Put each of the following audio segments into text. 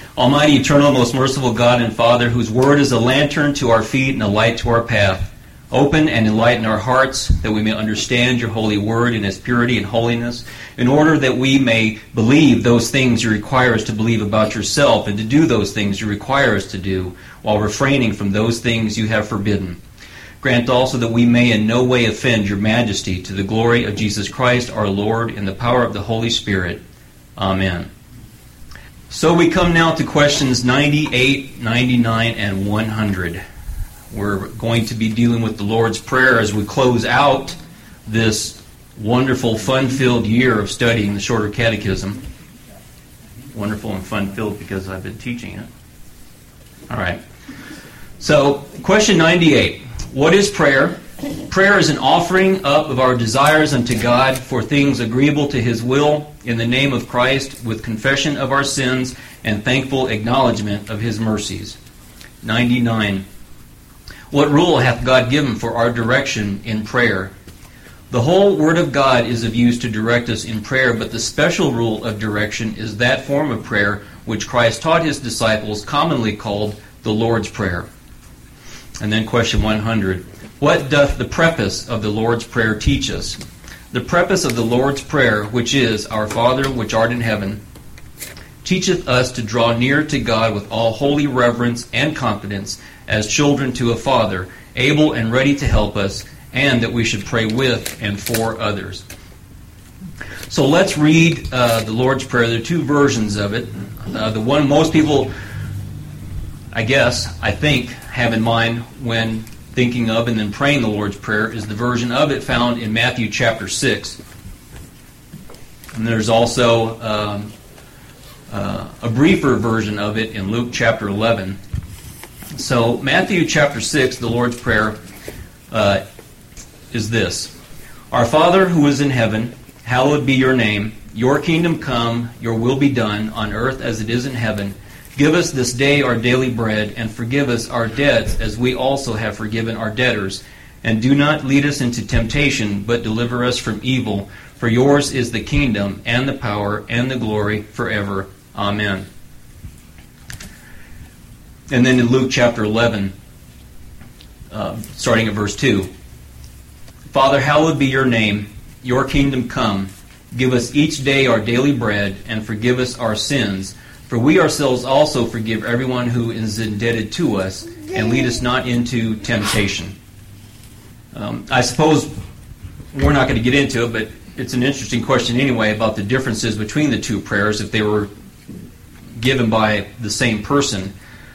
Almighty, eternal, most merciful God and Father, whose word is a lantern to our feet and a light to our path, open and enlighten our hearts that we may understand your holy word in its purity and holiness, in order that we may believe those things you require us to believe about yourself and to do those things you require us to do while refraining from those things you have forbidden. Grant also that we may in no way offend your majesty, to the glory of Jesus Christ our Lord, in the power of the Holy Spirit. Amen. So we come now to questions 98, 99, and 100. We're going to be dealing with the Lord's Prayer as we close out this wonderful, fun-filled year of studying the Shorter Catechism. Wonderful and fun-filled because I've been teaching it. All right. So, question 98. What is prayer? Prayer is an offering up of our desires unto God for things agreeable to His will in the name of Christ, with confession of our sins and thankful acknowledgement of His mercies. 99. What rule hath God given for our direction in prayer? The whole Word of God is of use to direct us in prayer, but the special rule of direction is that form of prayer which Christ taught His disciples, commonly called the Lord's Prayer. And then question 100. What doth the preface of the Lord's Prayer teach us? The preface of the Lord's Prayer, which is, Our Father which art in heaven, teacheth us to draw near to God with all holy reverence and confidence, as children to a Father, able and ready to help us, and that we should pray with and for others. So let's read the Lord's Prayer. There are two versions of it. The one most people, I think, have in mind when thinking of and then praying the Lord's Prayer is the version of it found in Matthew chapter 6. And there's also a briefer version of it in Luke chapter 11. So Matthew chapter 6, the Lord's Prayer, is this. Our Father who is in heaven, hallowed be your name. Your kingdom come, your will be done, on earth as it is in heaven. Give us this day our daily bread, and forgive us our debts as we also have forgiven our debtors. And do not lead us into temptation, but deliver us from evil. For yours is the kingdom, and the power, and the glory forever. Amen. And then in Luke chapter 11, starting at verse 2. Father, hallowed be your name. Your kingdom come. Give us each day our daily bread, and forgive us our sins, for we ourselves also forgive everyone who is indebted to us, and lead us not into temptation. I suppose we're not going to get into it, but it's an interesting question anyway about the differences between the two prayers if they were given by the same person.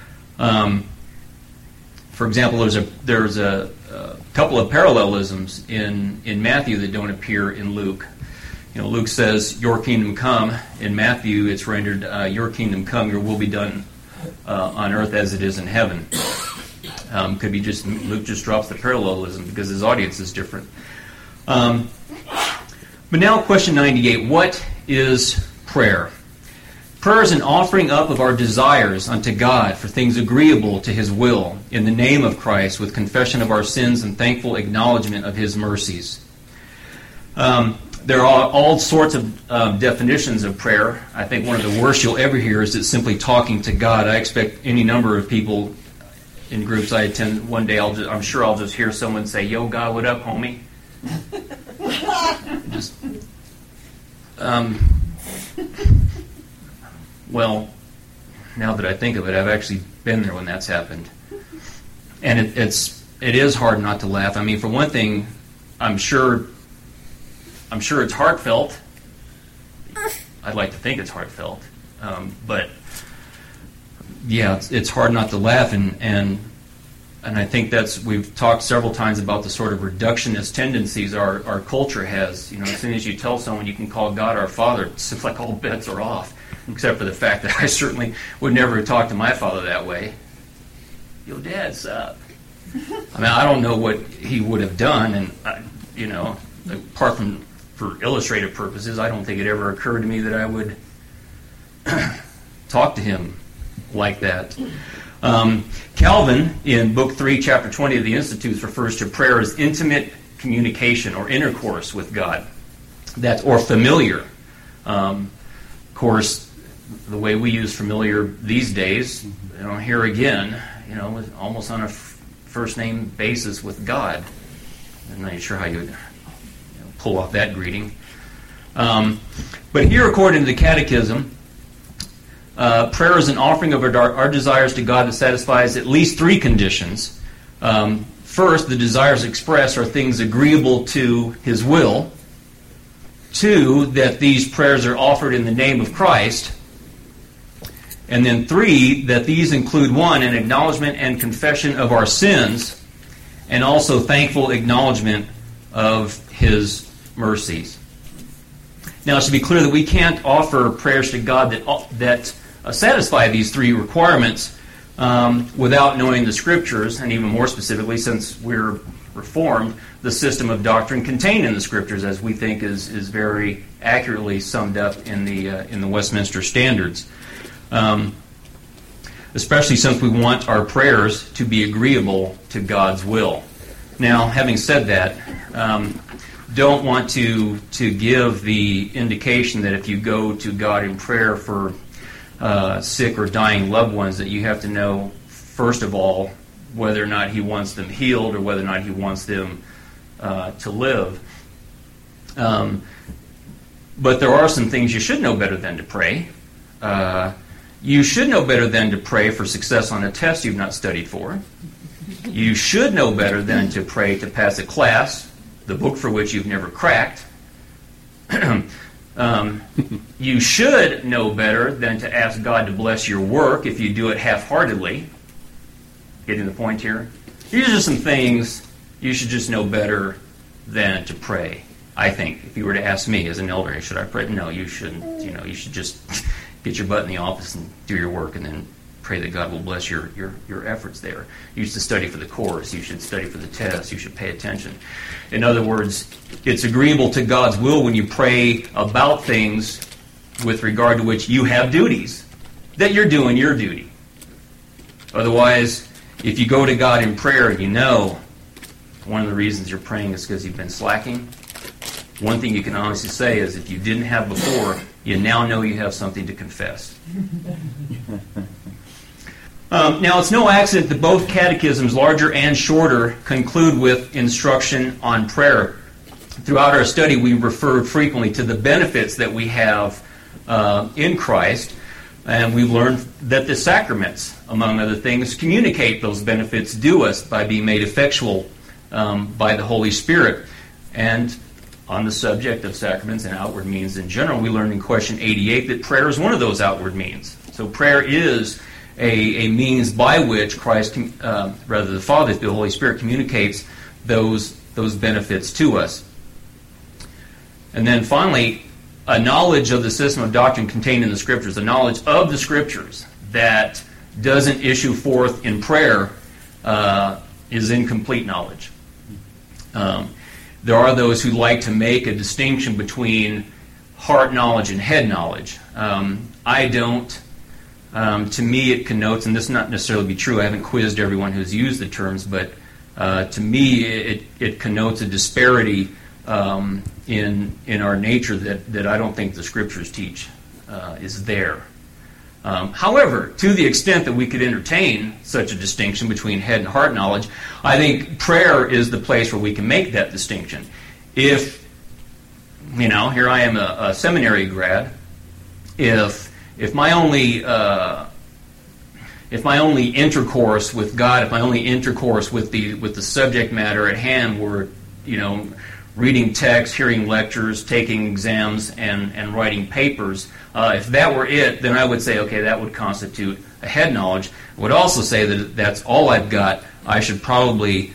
For example, there's a couple of parallelisms in Matthew that don't appear in Luke. Luke says, your kingdom come. In Matthew, it's rendered, your kingdom come, your will be done on earth as it is in heaven. Could be just, Luke just drops the parallelism because his audience is different. But now question 98, what is prayer? Prayer is an offering up of our desires unto God for things agreeable to His will, in the name of Christ, with confession of our sins and thankful acknowledgement of His mercies. There are all sorts of definitions of prayer. I think one of the worst you'll ever hear is it's simply talking to God. I expect any number of people in groups I attend one day, I'm sure I'll just hear someone say, yo, God, what up, homie? Well, now that I think of it, I've actually been there when that's happened. And it is hard not to laugh. I mean, for one thing, I'm sure it's heartfelt. I'd like to think it's heartfelt. But yeah, it's hard not to laugh, and I think we've talked several times about the sort of reductionist tendencies our culture has. As soon as you tell someone you can call God our Father, it seems like all bets are off, except for the fact that I certainly would never talk to my father that way. Yo, Dad, sup? I mean, I don't know what he would have done, and apart from for illustrative purposes, I don't think it ever occurred to me that I would talk to him like that. Calvin, in Book 3, Chapter 20 of the Institutes, refers to prayer as intimate communication or intercourse with God, or familiar. Of course, the way we use familiar these days, here again, almost on a first name basis with God. I'm not sure how you would pull off that greeting. But here, according to the Catechism, prayer is an offering of our desires to God that satisfies at least three conditions. First, the desires expressed are things agreeable to His will. Two, that these prayers are offered in the name of Christ. And then three, that these include, one, an acknowledgement and confession of our sins, and also thankful acknowledgement of His mercies. Now, it should be clear that we can't offer prayers to God that satisfy these three requirements without knowing the Scriptures, and even more specifically, since we're Reformed, the system of doctrine contained in the Scriptures, as we think is very accurately summed up in the Westminster Standards. Especially since we want our prayers to be agreeable to God's will. Now, having said that, don't want to give the indication that if you go to God in prayer for sick or dying loved ones, that you have to know, first of all, whether or not He wants them healed or whether or not He wants them to live. But there are some things you should know better than to pray. You should know better than to pray for success on a test you've not studied for. You should know better than to pray to pass a class, the book for which you've never cracked. You should know better than to ask God to bless your work if you do it half-heartedly. Getting the point here? These are some things you should just know better than to pray. I think, if you were to ask me as an elder, should I pray? No, you shouldn't. You should just get your butt in the office and do your work, and then pray that God will bless your efforts there. You should study for the course. You should study for the test. You should pay attention. In other words, it's agreeable to God's will when you pray about things with regard to which you have duties, that you're doing your duty. Otherwise, if you go to God in prayer and one of the reasons you're praying is because you've been slacking, one thing you can honestly say is if you didn't have before, you now know you have something to confess. Now, it's no accident that both catechisms, larger and shorter, conclude with instruction on prayer. Throughout our study, we referred frequently to the benefits that we have in Christ, and we've learned that the sacraments, among other things, communicate those benefits to us by being made effectual by the Holy Spirit. And on the subject of sacraments and outward means in general, we learned in question 88 that prayer is one of those outward means. So prayer is a means by which Christ, the Father, through the Holy Spirit, communicates those benefits to us. And then finally, a knowledge of the system of doctrine contained in the Scriptures, a knowledge of the Scriptures that doesn't issue forth in prayer is incomplete knowledge. There are those who like to make a distinction between heart knowledge and head knowledge. I don't. To me, it connotes, and this not necessarily be true, I haven't quizzed everyone who's used the terms, but to me, it connotes a disparity in our nature that I don't think the Scriptures teach is there. However, to the extent that we could entertain such a distinction between head and heart knowledge, I think prayer is the place where we can make that distinction. If, here I am a seminary grad, if my only intercourse with God, if my only intercourse with the subject matter at hand were, reading texts, hearing lectures, taking exams, and writing papers, if that were it, then I would say, okay, that would constitute a head knowledge. I would also say that that's all I've got. I should probably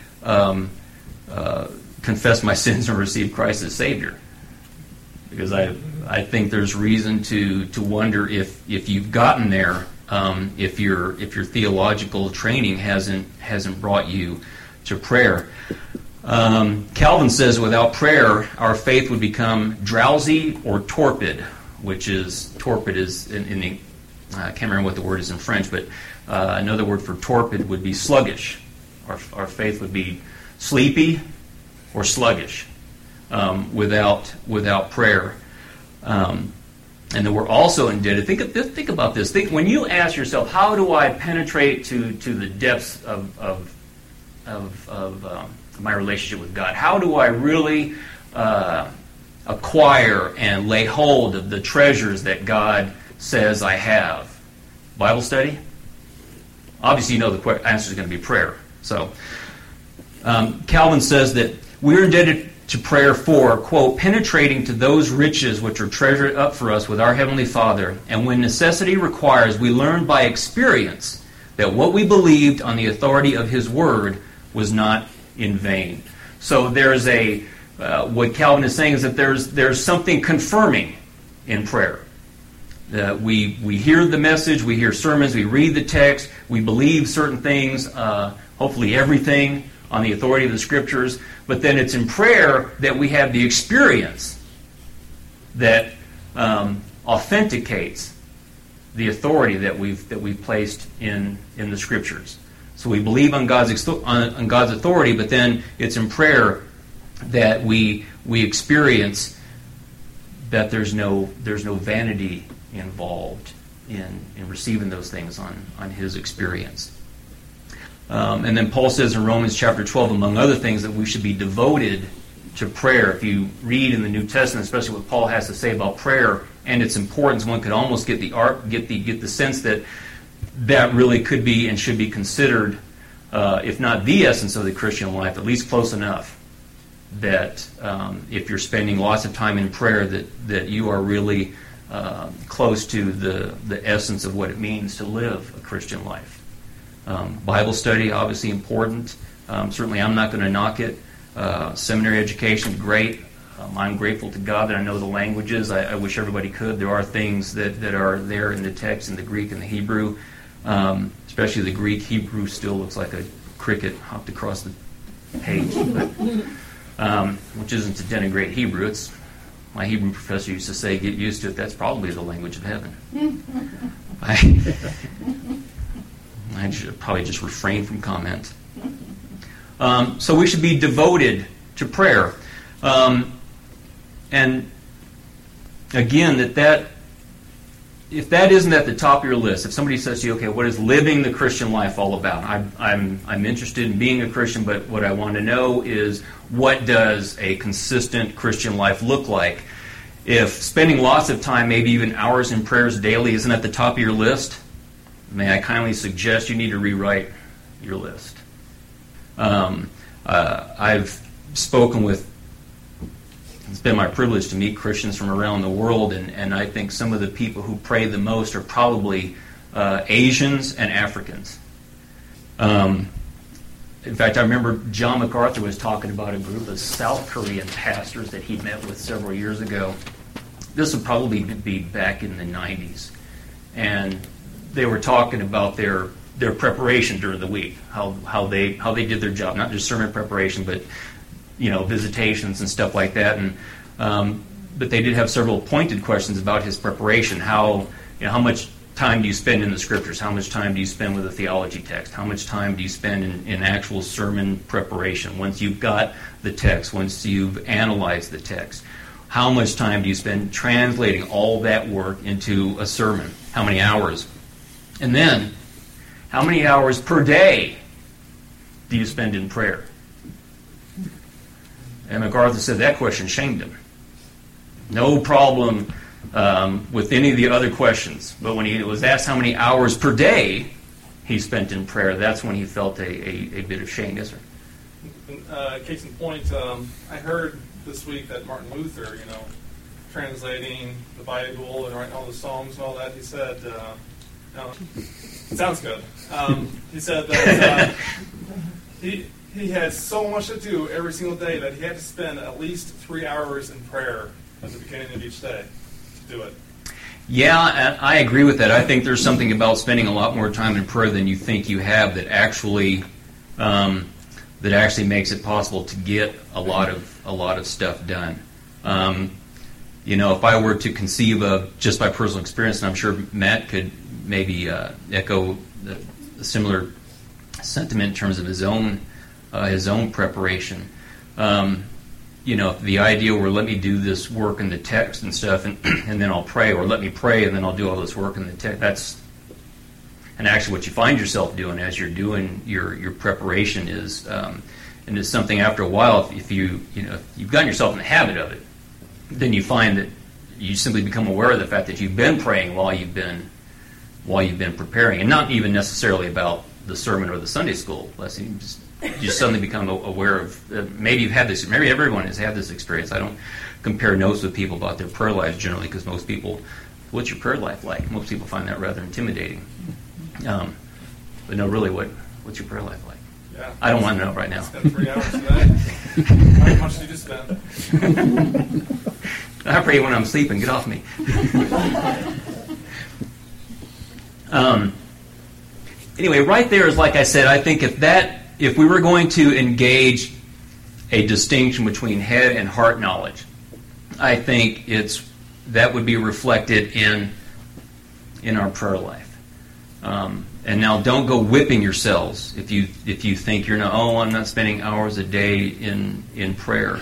confess my sins and receive Christ as Savior, because I think there's reason to wonder if you've gotten there, if your theological training hasn't brought you to prayer. Calvin says without prayer, our faith would become drowsy or torpid, which is, torpid is, I can't remember what the word is in French, but another word for torpid would be sluggish. Our faith would be sleepy or sluggish without prayer. And then we're also indebted. Think about this. When you ask yourself, how do I penetrate to the depths of my relationship with God? How do I really acquire and lay hold of the treasures that God says I have? Bible study? Obviously, you know the answer is going to be prayer. So, Calvin says that we're indebted to prayer for, quote, penetrating to those riches which are treasured up for us with our Heavenly Father, and when necessity requires, we learn by experience that what we believed on the authority of His Word was not in vain. So there's what Calvin is saying is that there's something confirming in prayer. We hear the message, we hear sermons, we read the text, we believe certain things, hopefully everything on the authority of the Scriptures, but then it's in prayer that we have the experience that authenticates the authority that we've placed in the Scriptures. So we believe on God's authority, but then it's in prayer that we experience that there's no vanity involved in receiving those things on His experience. And then Paul says in Romans chapter 12, among other things, that we should be devoted to prayer. If you read in the New Testament, especially what Paul has to say about prayer and its importance, one could almost get the sense that really could be and should be considered, if not the essence of the Christian life, at least close enough. That if you're spending lots of time in prayer, that you are really close to the essence of what it means to live a Christian life. Bible study, obviously important. Certainly I'm not going to knock it. Seminary education, great. I'm grateful to God that I know the languages. I wish everybody could. There are things that are there in the text, in the Greek and the Hebrew. Especially the Greek. Hebrew still looks like a cricket hopped across the page. But, which isn't to denigrate Hebrew. My Hebrew professor used to say, get used to it. That's probably the language of heaven. I should probably just refrain from comment. So we should be devoted to prayer. And again, if that isn't at the top of your list, if somebody says to you, okay, what is living the Christian life all about? I'm interested in being a Christian, but what I want to know is, what does a consistent Christian life look like? If spending lots of time, maybe even hours in prayers daily, isn't at the top of your list, may I kindly suggest you need to rewrite your list. I've spoken with, it's been my privilege to meet Christians from around the world, and I think some of the people who pray the most are probably Asians and Africans. In fact, I remember John MacArthur was talking about a group of South Korean pastors that he met with several years ago. This would probably be back in the 90s. And they were talking about their preparation during the week, how they did their job, not just sermon preparation, but visitations and stuff like that. And but they did have several pointed questions about his preparation. How much time do you spend in the Scriptures? How much time do you spend with a theology text? How much time do you spend in actual sermon preparation? Once you've got the text, once you've analyzed the text, how much time do you spend translating all that work into a sermon? How many hours? And then, how many hours per day do you spend in prayer? And MacArthur said that question shamed him. No problem with any of the other questions. But when he was asked how many hours per day he spent in prayer, that's when he felt a bit of shame. Yes, sir? Case in point, I heard this week that Martin Luther, translating the Bible and writing all the Psalms and all that, he said, it sounds good. He said that he had so much to do every single day that he had to spend at least 3 hours in prayer at the beginning of each day to do it. Yeah, I agree with that. I think there's something about spending a lot more time in prayer than you think you have that actually makes it possible to get a lot of stuff done. If I were to conceive of, just by personal experience, and I'm sure Matt could maybe echo a similar sentiment in terms of his own preparation. the idea where let me do this work in the text and stuff, and then I'll pray, or let me pray and then I'll do all this work in the text. And actually, what you find yourself doing as you're doing your preparation is, and it's something after a while, if you've gotten yourself in the habit of it, then you find that you simply become aware of the fact that you've been praying while you've been preparing, and not even necessarily about the sermon or the Sunday school lesson. You just suddenly become aware of, maybe you've had this, maybe everyone has had this experience. I don't compare notes with people about their prayer lives generally, because most people, what's your prayer life like? Most people find that rather intimidating. But no, really, what's your prayer life like? Yeah. I don't want to know right now. Spend 3 hours today. How much did you spend? I pray when I'm sleeping. Get off me. Anyway, right there is, like I said, I think if we were going to engage a distinction between head and heart knowledge, I think that would be reflected in our prayer life. And now, don't go whipping yourselves if you think you're not. Oh, I'm not spending hours a day in prayer.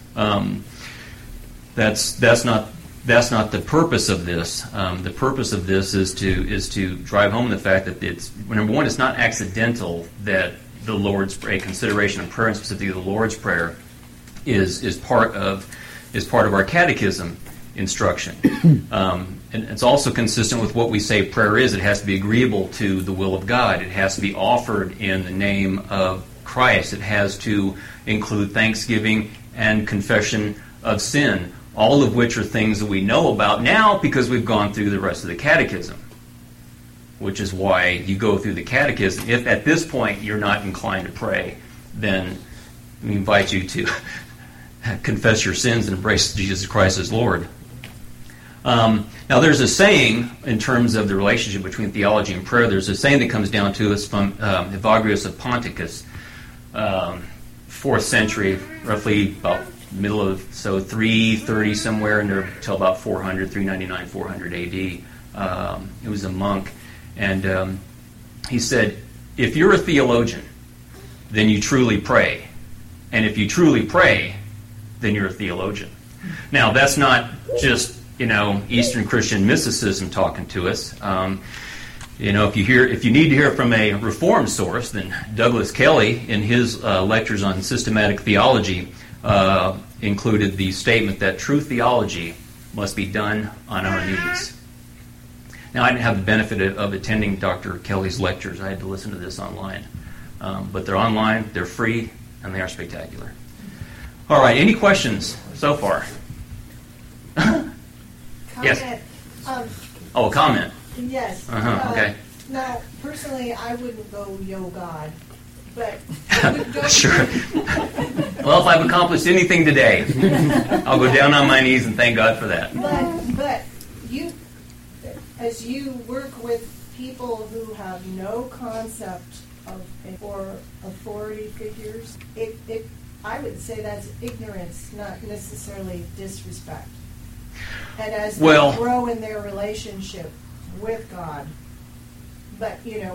That's not the purpose of this. The purpose of this is to drive home the fact that number one, it's not accidental that the Lord's Prayer, consideration of prayer, and specifically the Lord's Prayer, is part of our catechism instruction. And it's also consistent with what we say prayer is. It has to be agreeable to the will of God. It has to be offered in the name of Christ. It has to include thanksgiving and confession of sin, all of which are things that we know about now because we've gone through the rest of the catechism, which is why you go through the catechism. If at this point you're not inclined to pray, then we invite you to confess your sins and embrace Jesus Christ as Lord. Now, there's a saying in terms of the relationship between theology and prayer. There's a saying that comes down to us from Evagrius of Ponticus, 4th century, roughly about middle of 330 somewhere, and until about 399, 400 A.D. He was a monk, and he said, "If you're a theologian, then you truly pray, and if you truly pray, then you're a theologian." Now, that's not just Eastern Christian mysticism talking to us. If you need to hear from a Reformed source, then Douglas Kelly, in his lectures on systematic theology, included the statement that true theology must be done on our knees. Now, I didn't have the benefit of attending Dr. Kelly's lectures. I had to listen to this online. But they're online, they're free, and they are spectacular. All right, any questions so far? Yes. A comment. Yes. Okay. Now, personally, I wouldn't go, "Yo, God," but I would go. Sure. Well, if I've accomplished anything today, I'll go down on my knees and thank God for that. But you, as you work with people who have no concept of or authority figures, I would say that's ignorance, not necessarily disrespect. And as they grow in their relationship with God, but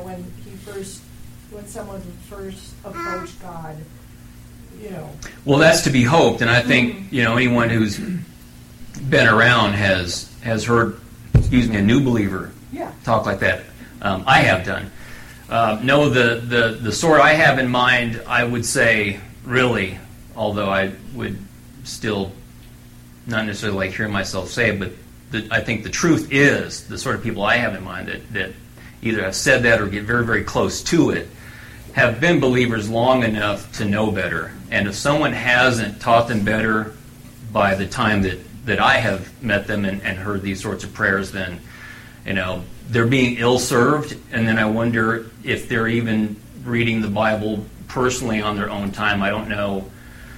when someone first approached God, Well, that's to be hoped, and I think anyone who's been around has heard, a new believer talk like that. I have done. No, the sort I have in mind, I would say, really, although I would still not necessarily like hearing myself say it, but I think the truth is the sort of people I have in mind that either have said that or get very, very close to it have been believers long enough to know better. And if someone hasn't taught them better by the time that I have met them and heard these sorts of prayers, then they're being ill-served, and then I wonder if they're even reading the Bible personally on their own time. I don't know,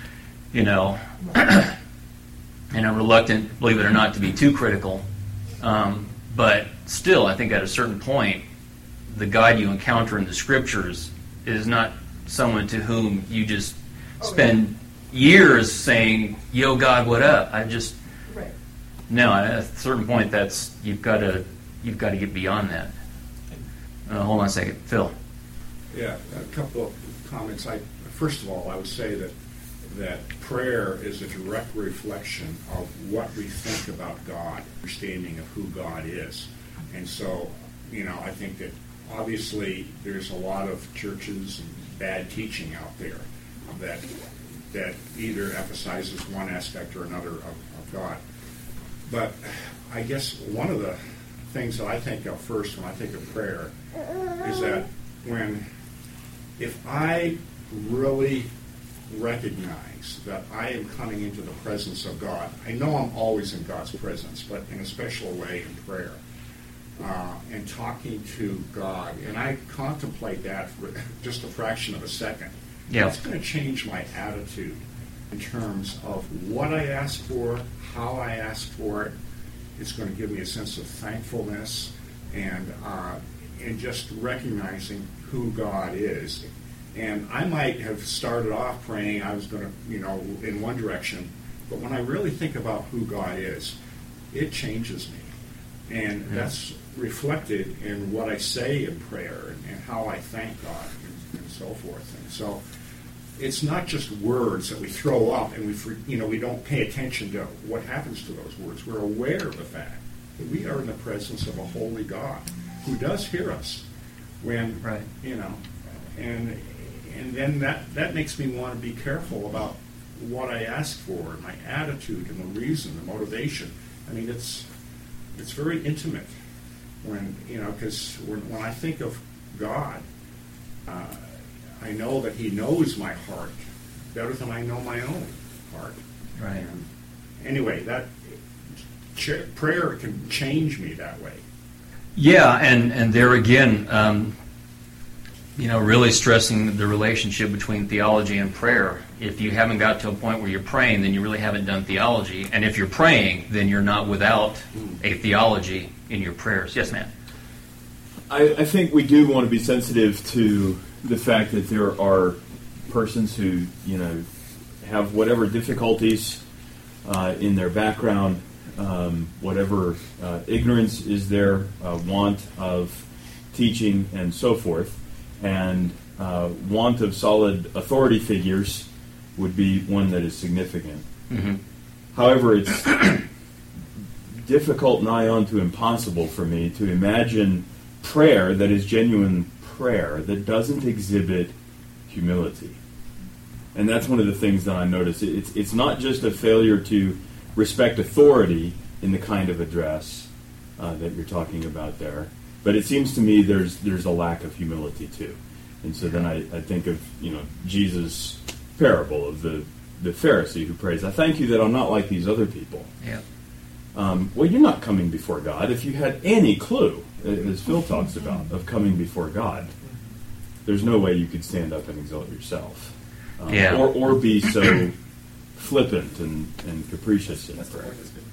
and I'm reluctant, believe it or not, to be too critical. But still, I think at a certain point, the God you encounter in the Scriptures is not someone to whom you just spend years saying, "Yo, God, what up?" No. At a certain point, you've got to get beyond that. Hold on a second, Phil. Yeah, a couple of comments. First of all, I would say that that prayer is a direct reflection of what we think about God, understanding of who God is. And so, I think that obviously there's a lot of churches and bad teaching out there that either emphasizes one aspect or another of God. But I guess one of the things that I think of first when I think of prayer is that if I really recognize that I am coming into the presence of God, I know I'm always in God's presence, but in a special way in prayer, and talking to God, and I contemplate that for just a fraction of a second, it's going to change my attitude in terms of what I ask for, how I ask for it. It's going to give me a sense of thankfulness and just recognizing who God is. And I might have started off praying, I was going to, in one direction, but when I really think about who God is, it changes me. And that's reflected in what I say in prayer and how I thank God and so forth. And so it's not just words that we throw up and we don't pay attention to what happens to those words. We're aware of the fact that we are in the presence of a holy God who does hear us when, and then that makes me want to be careful about what I ask for and my attitude and the reason, the motivation. I mean, it's very intimate when, because when I think of God, I know that He knows my heart better than I know my own heart. Right. And anyway, that prayer can change me that way. Yeah, and there again, really stressing the relationship between theology and prayer. If you haven't got to a point where you're praying, then you really haven't done theology. And if you're praying, then you're not without a theology in your prayers. Yes, ma'am. I think we do want to be sensitive to the fact that there are persons who, have whatever difficulties in their background, whatever ignorance is there, want of teaching and so forth, and want of solid authority figures would be one that is significant. Mm-hmm. However, it's difficult, nigh on to impossible for me to imagine prayer that is genuine prayer that doesn't exhibit humility. And that's one of the things that I notice. It's not just a failure to respect authority in the kind of address that you're talking about there, but it seems to me there's a lack of humility too. And so then I think of Jesus' parable of the Pharisee who prays, "I thank you that I'm not like these other people." Yeah. Well, you're not coming before God. If you had any clue, as Phil talks about, of coming before God, there's no way you could stand up and exalt yourself, or be so flippant and capricious in prayer.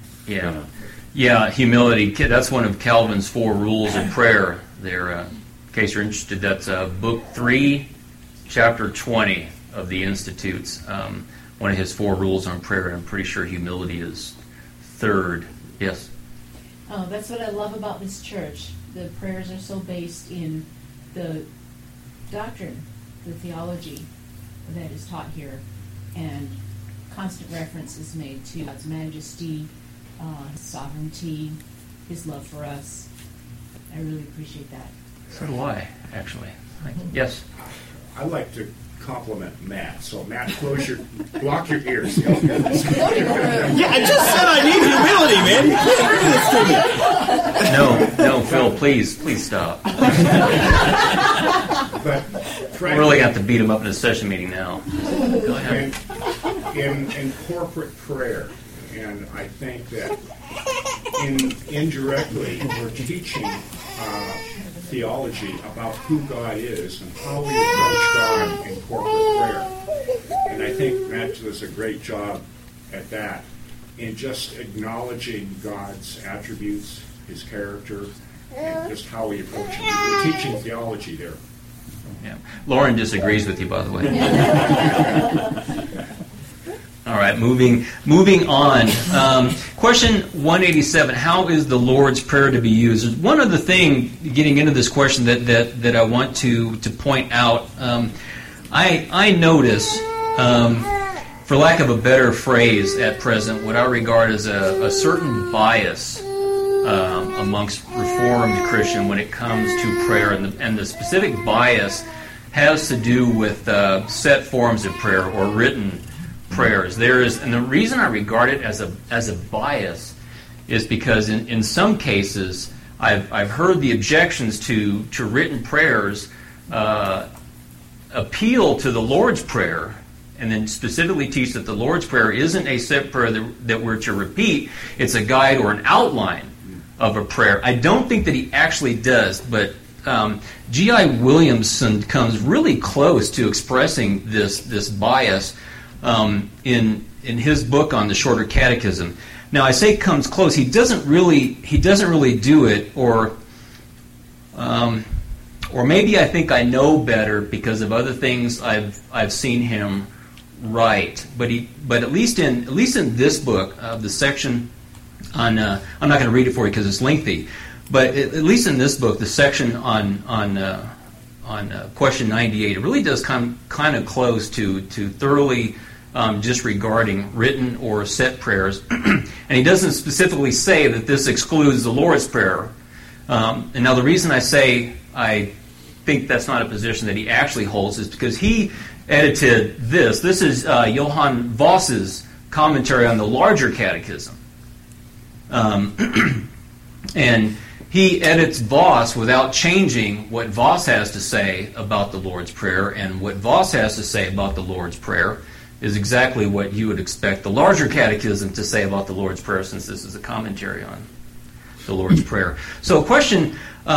Yeah, humility. That's one of Calvin's 4 rules of prayer. There, in case you're interested, that's Book 3, Chapter 20 of the Institutes. One of his 4 rules on prayer. I'm pretty sure humility is 3rd. Yes. Oh, that's what I love about this church. The prayers are so based in the doctrine, the theology that is taught here, and constant reference is made to God's majesty, His sovereignty, His love for us. I really appreciate that. So do I, actually. Yes. I like to compliment Matt. So Matt, block your ears. Yeah, I just said I need humility, man. You can't bring this to me. No, Phil, please stop. But we really got to beat him up in a session meeting now. Go ahead. In corporate prayer, and I think that indirectly we're teaching theology about who God is and how we approach God in corporate prayer. And I think Matt does a great job at that in just acknowledging God's attributes, His character, and just how we approach Him. We're teaching theology there. Yeah. Lauren disagrees with you, by the way. All right, moving on. Question 187, how is the Lord's Prayer to be used? One other thing, getting into this question that I want to point out, I notice for lack of a better phrase at present, what I regard as a certain bias amongst Reformed Christian when it comes to prayer, and the specific bias has to do with set forms of prayer or written prayers. And the reason I regard it as a bias is because in some cases I've heard the objections to written prayers appeal to the Lord's Prayer, and then specifically teach that the Lord's Prayer isn't a set prayer that we're to repeat. It's a guide or an outline of a prayer. I don't think that he actually does, but G.I. Williamson comes really close to expressing this bias in his book on the Shorter Catechism. Now, I say comes close. He doesn't really do it, or maybe I think I know better because of other things I've seen him write. But at least in this book, the section on I'm not going to read it for you because it's lengthy. But at least in this book, the section on question 98, it really does come kind of close to thoroughly disregarding written or set prayers. And he doesn't specifically say that this excludes the Lord's Prayer. And now the reason I say I think that's not a position that he actually holds is because he edited this. This is Johann Voss's commentary on the Larger Catechism. And he edits Voss without changing what Voss has to say about the Lord's Prayer, and what Voss has to say about the Lord's Prayer is exactly what you would expect the Larger Catechism to say about the Lord's Prayer, since this is a commentary on the Lord's Prayer. So question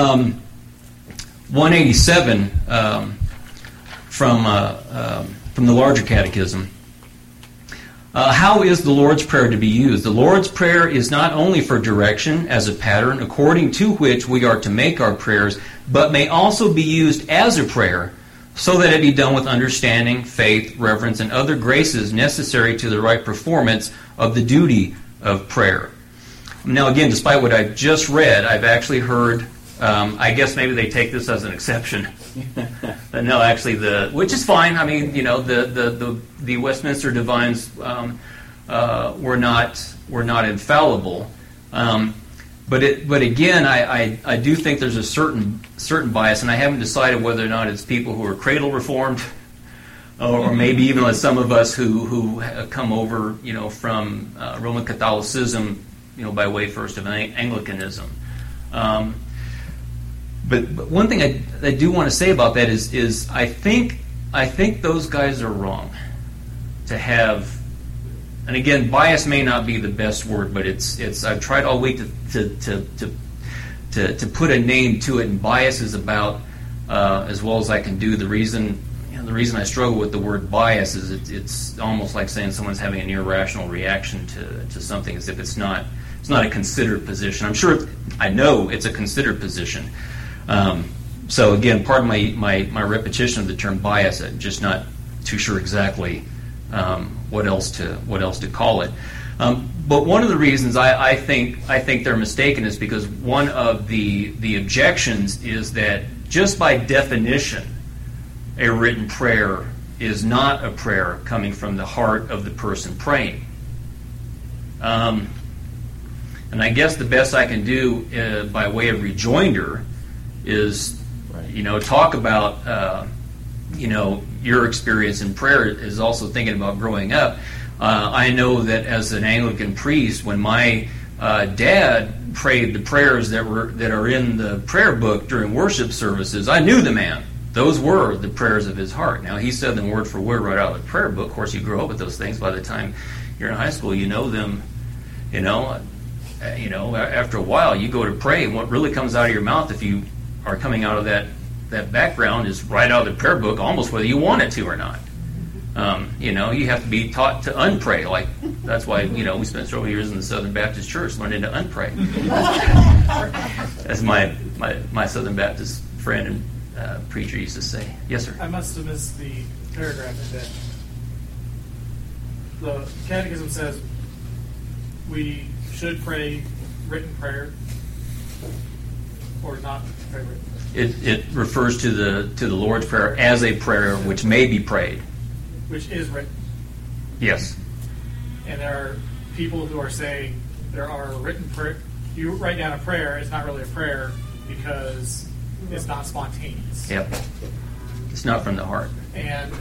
187 from the Larger Catechism. How is the Lord's Prayer to be used? The Lord's Prayer is not only for direction as a pattern according to which we are to make our prayers, but may also be used as a prayer, so that it be done with understanding, faith, reverence, and other graces necessary to the right performance of the duty of prayer. Now again, despite what I've just read, I've actually heard, I guess maybe they take this as an exception. No, actually, which is fine. I mean, the Westminster Divines were not infallible. But again, I do think there's a certain bias, and I haven't decided whether or not it's people who are cradle reformed, or maybe even like some of us who come over, from Roman Catholicism, by way first of Anglicanism. But one thing I do want to say about that is I think those guys are wrong to have. And again, bias may not be the best word, but it's. I've tried all week to put a name to it, and bias is about as well as I can do. The reason I struggle with the word bias is it's almost like saying someone's having an irrational reaction to something, as if it's not a considered position. I'm sure I know it's a considered position. So again, pardon my repetition of the term bias. I'm just not too sure exactly what else to call it. But one of the reasons I think they're mistaken is because one of the objections is that just by definition, a written prayer is not a prayer coming from the heart of the person praying. And I guess the best I can do by way of rejoinder is, talk about, your experience in prayer is also thinking about growing up. I know that as an Anglican priest, when my dad prayed the prayers that are in the prayer book during worship services, I knew the man. Those were the prayers of his heart. Now, he said them word for word right out of the prayer book. Of course, you grow up with those things. By the time you're in high school, you know them. After a while, you go to pray, and what really comes out of your mouth, if you are coming out of that background, is right out of the prayer book, almost whether you want it to or not. You have to be taught to unpray. Like, that's why, we spent several years in the Southern Baptist Church learning to unpray. As my Southern Baptist friend and preacher used to say. Yes, sir? I must have missed the paragraph in that. The Catechism says we should pray written prayer or not pray written prayer. It refers to the Lord's Prayer as a prayer which may be prayed. Which is written. Yes. And there are people who are saying there are written prayer. You write down a prayer, it's not really a prayer because it's not spontaneous. Yep. It's not from the heart. And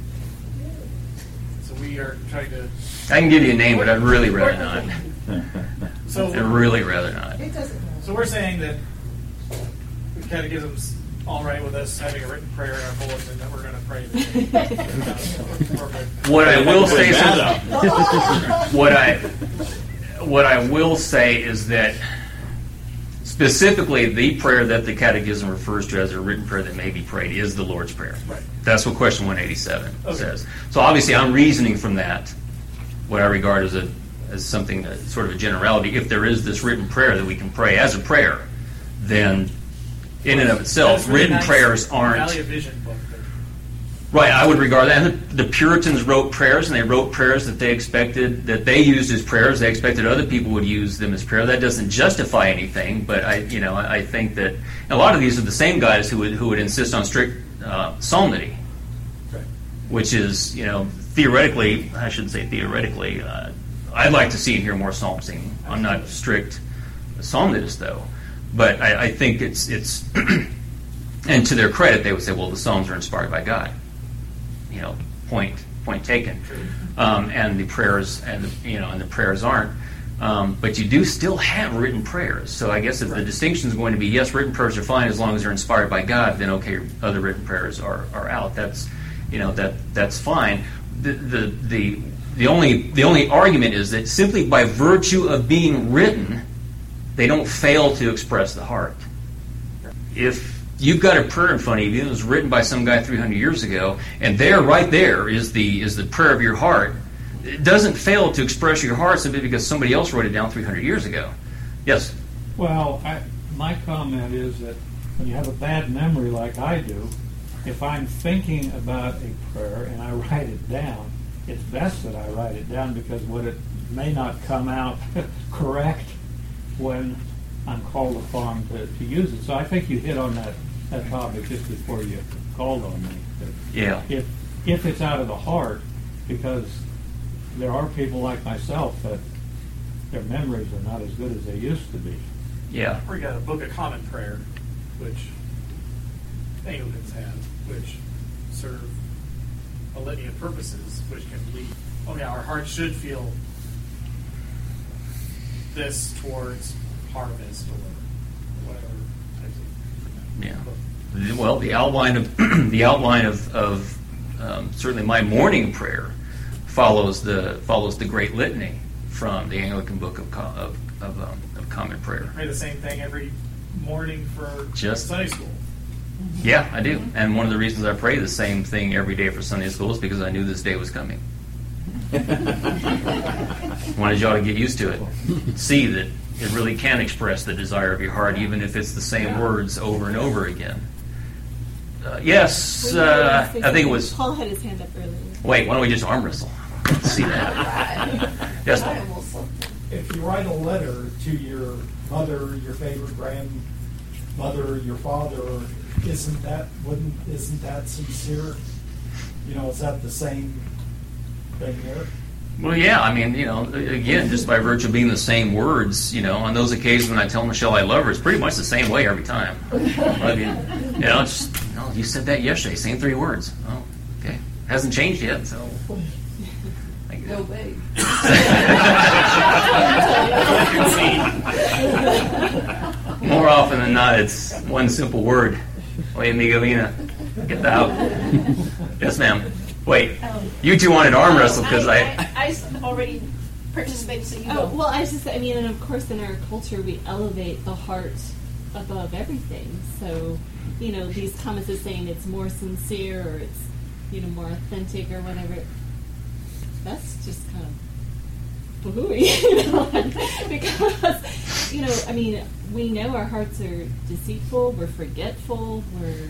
so we are trying to. I can give you a name, but I'd really rather not. So I'd really rather not. It doesn't matter. So we're saying that the catechism's all right with us having a written prayer in our bulletin that we're going to pray. What I will say, what I will say is that specifically the prayer that the Catechism refers to as a written prayer that may be prayed is the Lord's Prayer. Right. That's what question 187 Okay. says. So obviously I'm reasoning from that what I regard as something that sort of a generality. If there is this written prayer that we can pray as a prayer, then in and of itself, That's really written nice prayers aren't. Valley of Vision book. Right, I would regard that. And the Puritans wrote prayers, and they wrote prayers that they expected, that they used as prayers. They expected other people would use them as prayer. That doesn't justify anything, but I think that a lot of these are the same guys who would insist on strict psalmody, Right. which is, theoretically, I shouldn't say theoretically, I'd like to see and hear more psalm singing. I'm not a strict psalmist, though, but I think it's and to their credit, they would say, well, the psalms are inspired by God. Point taken. And the prayers and the prayers aren't. But you do still have written prayers. So I guess if the distinction is going to be yes, written prayers are fine as long as they're inspired by God, then okay, other written prayers are out. That's that's fine. The only argument is that simply by virtue of being written, they don't fail to express the heart. If you've got a prayer in front of you that was written by some guy 300 years ago, and right there is the prayer of your heart, it doesn't fail to express your heart simply because somebody else wrote it down 300 years ago. Yes? Well, my comment is that when you have a bad memory like I do, if I'm thinking about a prayer and I write it down, it's best that I write it down because it may not come out correct when I'm called upon to use it. So I think you hit on that topic just before you called on me. Yeah. If it's out of the heart, because there are people like myself that their memories are not as good as they used to be. Yeah. We got a Book of Common Prayer, which Anglicans have, which serve a litany of purposes, which can lead. Okay, our hearts should feel this towards harvest or whatever. Yeah. Well, the outline of certainly my morning prayer follows the Great Litany from the Anglican Book of Common Prayer. Pray the same thing every morning for Just- Sunday school. Yeah, I do. And one of the reasons I pray the same thing every day for Sunday school is because I knew this day was coming. Wanted y'all to get used to it. See that it really can express the desire of your heart, even if it's the same words over and over again. Yes, I think it was. Paul had his hand up earlier. Wait, why don't we just arm wrestle? Let's see that. Yes, Paul. If you write a letter to your mother, your favorite grandmother, your father, isn't that sincere? Is that the same thing here? Well, yeah, I mean, again, just by virtue of being the same words, on those occasions when I tell Michelle I love her, it's pretty much the same way every time. I mean, you said that yesterday, same 3 words. Oh, okay. Hasn't changed yet, so. No way. More often than not, it's one simple word. Oye, Miguelina, get out. Yes, ma'am. Wait, you two wanted to arm wrestle because I already participated, so you go. Well, and of course in our culture we elevate the heart above everything. So, these comments are saying it's more sincere or it's, more authentic or whatever. That's just kind of boo-hooey, because, we know our hearts are deceitful, we're forgetful, we're,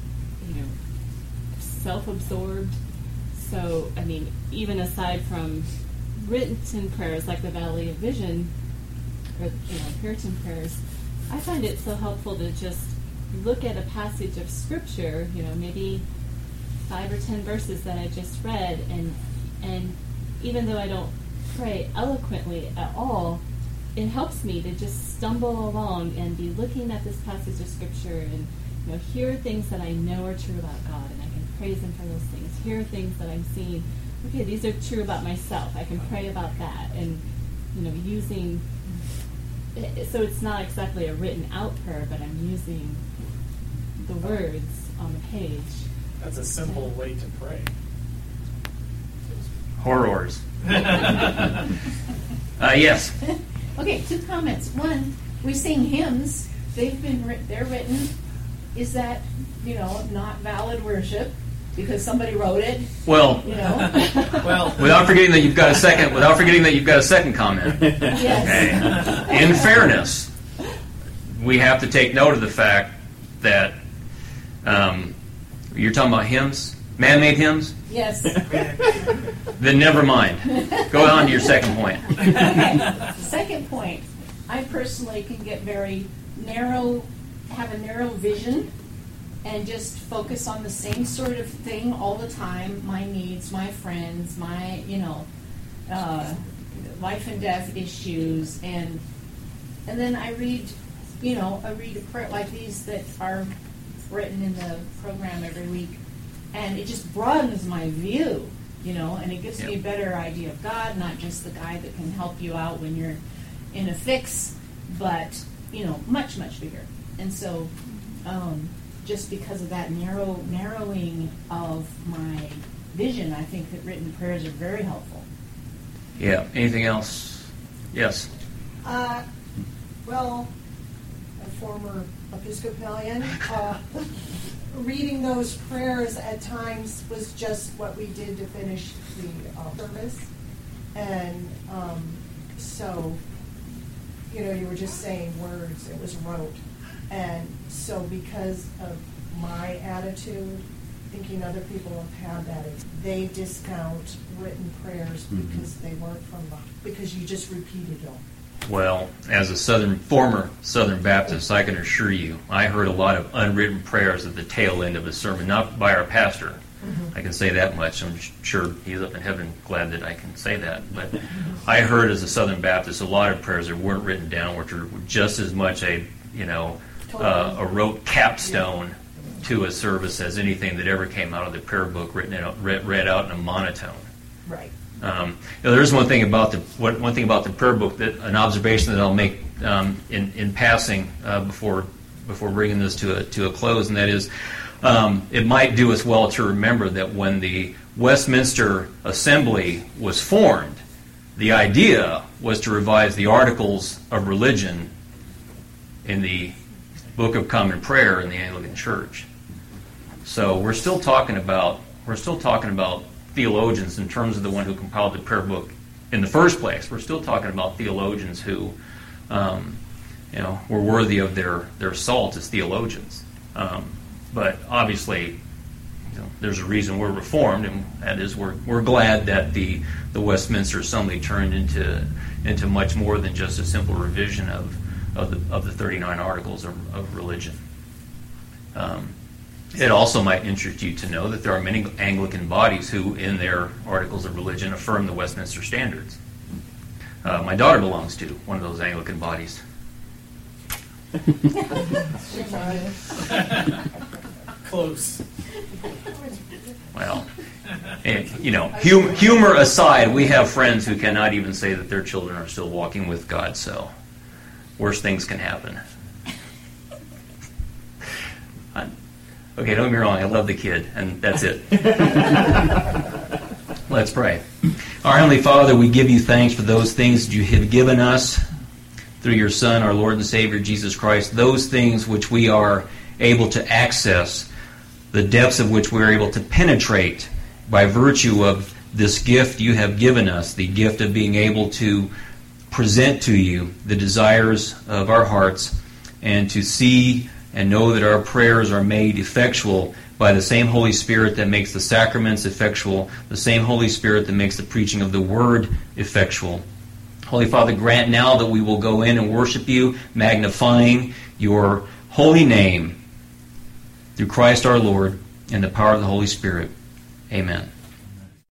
self-absorbed. So, even aside from written prayers like the Valley of Vision, or, Puritan prayers, I find it so helpful to just look at a passage of Scripture, maybe 5 or 10 verses that I just read, and even though I don't pray eloquently at all, it helps me to just stumble along and be looking at this passage of Scripture and hear things that I know are true about God, and I can praise Him for those things. Hear things that I'm seeing, okay, these are true about myself. I can pray about that, and using. So it's not exactly a written out prayer, but I'm using the words on the page. That's a simple way to pray. Horrors. Yes. Okay, 2 comments. One, we sing hymns. They're written. Is that not valid worship because somebody wrote it? Well, Well, without forgetting that you've got a second. Without forgetting that you've got a second comment. Yes. Okay. In fairness, we have to take note of the fact that you're talking about hymns, man-made hymns. Yes. Then never mind. Go on to your second point. Okay. Second point, I personally can get very narrow, have a narrow vision, and just focus on the same sort of thing all the time, my needs, my friends, my, life and death issues, and then I read a prayer like these that are written in the program every week, and it just broadens my view, and it gives me a better idea of God, not just the guy that can help you out when you're in a fix, but, much, much bigger. And so, just because of that narrowing of my vision, I think that written prayers are very helpful. Yeah. Anything else? Yes. Well, a former Episcopalian, reading those prayers at times was just what we did to finish the service. And so, you were just saying words, it was rote. And so because of my attitude, thinking other people have had that, they discount written prayers because they weren't because you just repeated them. Well, as a former Southern Baptist, I can assure you, I heard a lot of unwritten prayers at the tail end of a sermon, not by our pastor. I can say that much. I'm sure he's up in heaven glad that I can say that. But I heard as a Southern Baptist a lot of prayers that weren't written down, which are just as much a rote capstone to a service as anything that ever came out of the prayer book read out in a monotone. Right. There's one thing about the prayer book, that an observation that I'll make in passing before bringing this to a close, and that is, it might do us well to remember that when the Westminster Assembly was formed, the idea was to revise the Articles of Religion in the Book of Common Prayer in the Anglican Church. So we're still talking about theologians in terms of the one who compiled the prayer book in the first place. We're still talking about theologians who, were worthy of their salt as theologians. But obviously, there's a reason we're Reformed, and that is we're glad that the Westminster Assembly turned into much more than just a simple revision of the 39 Articles of Religion. It also might interest you to know that there are many Anglican bodies who, in their Articles of Religion, affirm the Westminster Standards. My daughter belongs to one of those Anglican bodies. Close. Well, humor aside, we have friends who cannot even say that their children are still walking with God, so worse things can happen. Okay, don't get me wrong, I love the kid, and that's it. Let's pray. Our Heavenly Father, we give you thanks for those things that you have given us through your Son, our Lord and Savior, Jesus Christ, those things which we are able to access, the depths of which we are able to penetrate by virtue of this gift you have given us, the gift of being able to present to you the desires of our hearts and to see and know that our prayers are made effectual by the same Holy Spirit that makes the sacraments effectual, the same Holy Spirit that makes the preaching of the Word effectual. Holy Father, grant now that we will go in and worship you, magnifying your holy name through Christ our Lord and the power of the Holy Spirit. Amen.